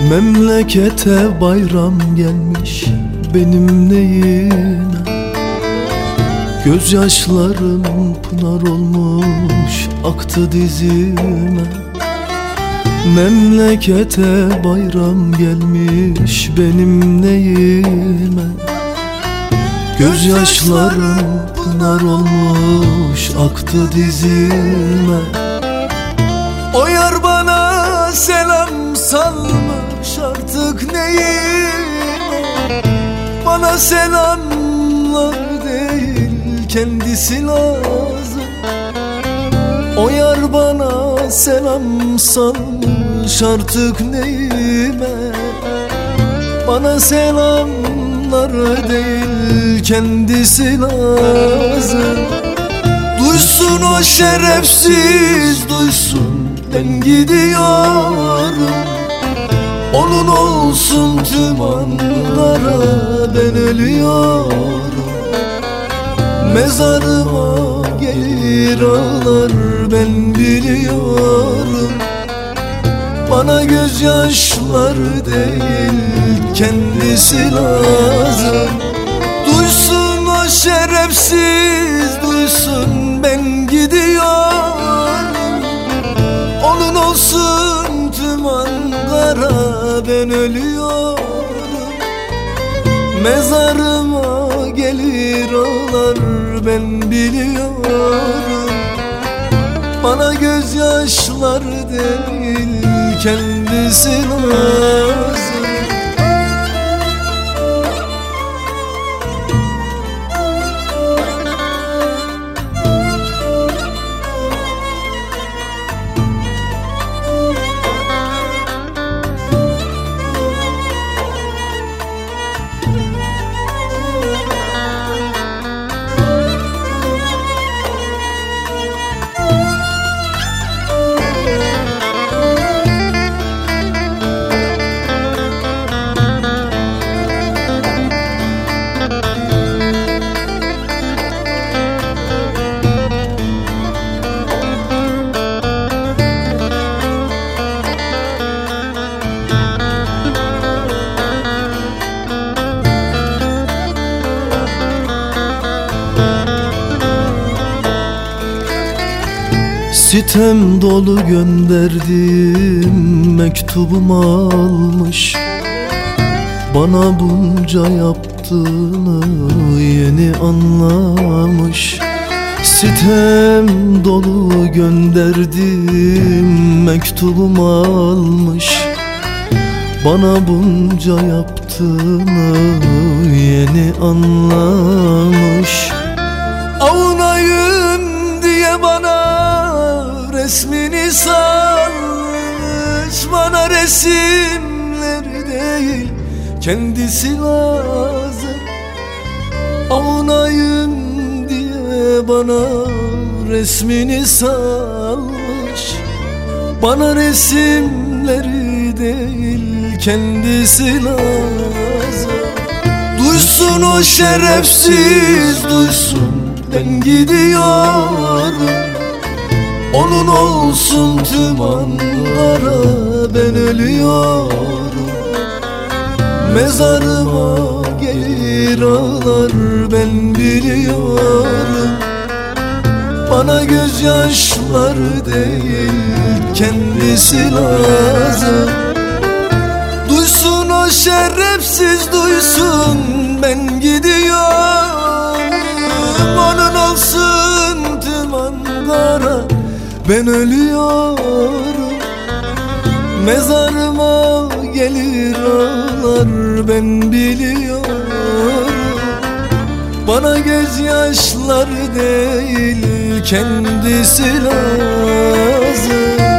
Memlekete bayram gelmiş benim neyime, gözyaşlarım pınar olmuş aktı dizime. Memlekete bayram gelmiş benim neyime, gözyaşlarım pınar olmuş aktı dizime. O yar bana selam salmış artık neyime, bana selamlar değil kendisi lazım. O yar bana selam salmış artık neyime, bana selamlar değil kendisi lazım. Duysun o şerefsiz duysun, ben gidiyorum. Onun olsun tüm anlara, ben ölüyorum. Mezarıma gelir ağlar, ben biliyorum. Bana gözyaşları değil kendisi lazım. Duysun o şerefsiz duysun, ben gidiyorum. Onun olsun tüm Ankara, ben ölüyorum. Mezarıma gelir ağlar, ben biliyorum. Bana gözyaşları değil kendisi lazım. Sitem dolu gönderdim mektubum almış, bana bunca yaptığını yeni anlamış. Sitem dolu gönderdim mektubum almış, bana bunca yaptığını yeni anlamış. Avunayım diye bana resmini salmış, bana resimleri değil kendisi lazım. Avunayım diye bana resmini salmış, bana resimleri değil kendisi lazım. Duysun o şerefsiz duysun, ben gidiyorum. Onun olsun tüm anlara, ben ölüyorum. Mezarıma gelir ağlar, ben biliyorum. Bana gözyaşları değil kendisi lazım. Duysun o şerefsiz duysun, ben gidiyorum. Onun olsun tüm Ankara, ben ölüyorum. Mezarıma gelir ağlar, ben biliyorum. Bana gözyaşları değil kendisi lazım.